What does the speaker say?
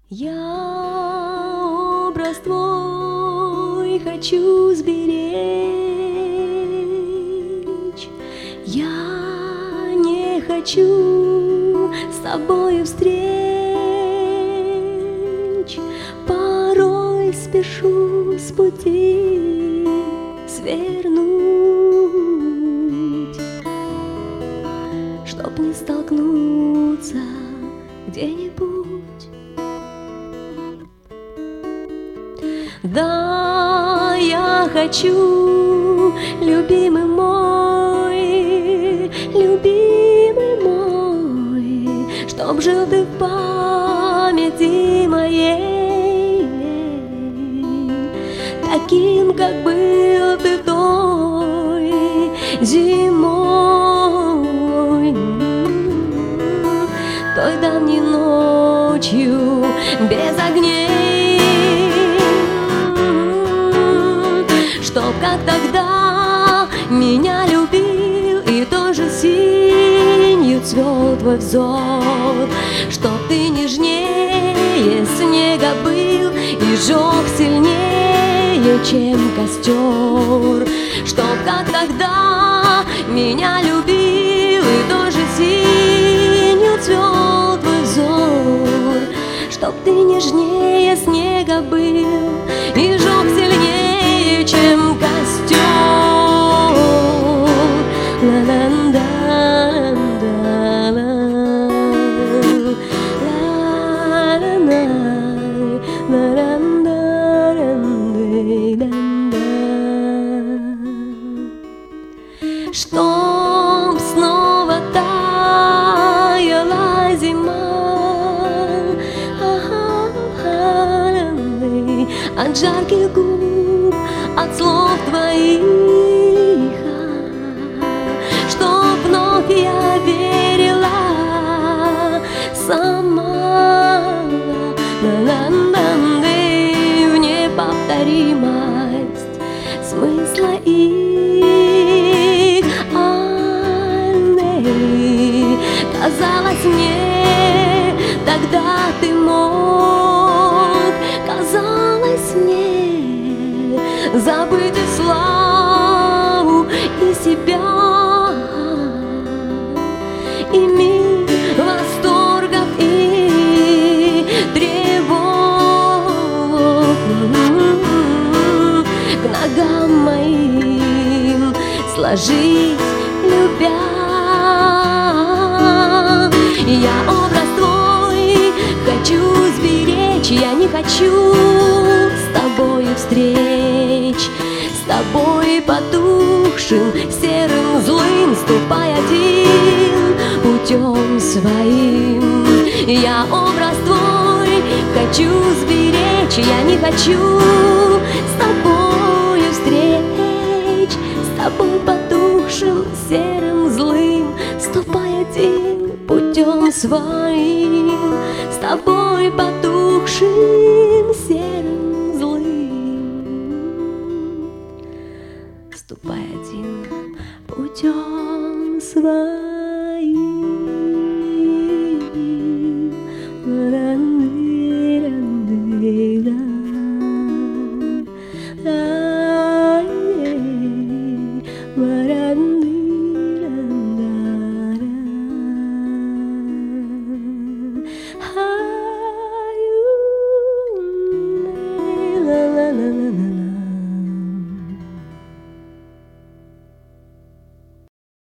Я образ твой хочу сберечь. Я не хочу с тобою встреч. Порой спешу с пути свернуть, чтоб не столкнуться где-нибудь. Да, я хочу, любимый мой, чтоб жил ты в памяти моей, таким, как был ты той зимой, той давней ночью без огней. Чтоб как тогда меня любил и тоже синью цвел твой взор, чтоб ты нежнее снега был и жег сильнее, чем костер. Чтоб как тогда меня любил и тоже синью цвел твой взор, чтоб ты нежнее снега был и жег сильнее, чем костер. Чтоб снова таяла зима от жарких губ, от слов твоих, чтоб вновь я верила сама в неповторимость смысла их. Казалось мне, тогда ты мог, казалось мне, забыть и славу, и себя, и мир восторгов и тревог к ногам моим сложить, любя. Я образ твой хочу сберечь, я не хочу с тобою встреч, с тобой потухшим, серым, злым, ступай один путем своим. Я образ твой хочу сберечь, я не хочу с тобою встреч, с тобой потухшим, серым, злым, ступай один путем своим, с тобой потухшим, серым, злым, ступай один путем своим. La la la la.